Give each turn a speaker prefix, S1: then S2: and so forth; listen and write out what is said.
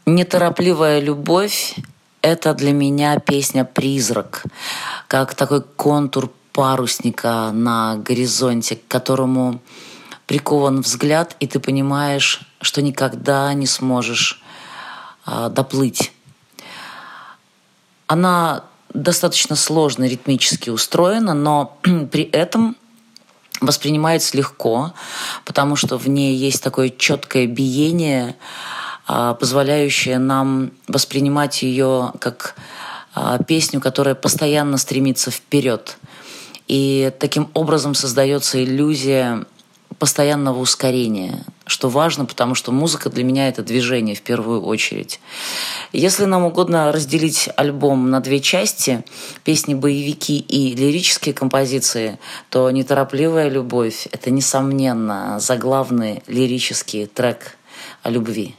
S1: Неторопливая любовь — это для меня песня «Призрак», как такой контур парусника на горизонте, к которому прикован взгляд, и ты понимаешь, что никогда не сможешь доплыть. Она достаточно сложно ритмически устроена, но при этом воспринимается легко, потому что в ней есть такое четкое биение, позволяющее нам воспринимать ее как песню, которая постоянно стремится вперед. И таким образом создается иллюзия постоянного ускорения, что важно, потому что музыка для меня — это движение в первую очередь. Если нам угодно разделить альбом на две части, песни-боевики и лирические композиции, то «Неторопливая любовь» — это, несомненно, заглавный лирический трек о любви.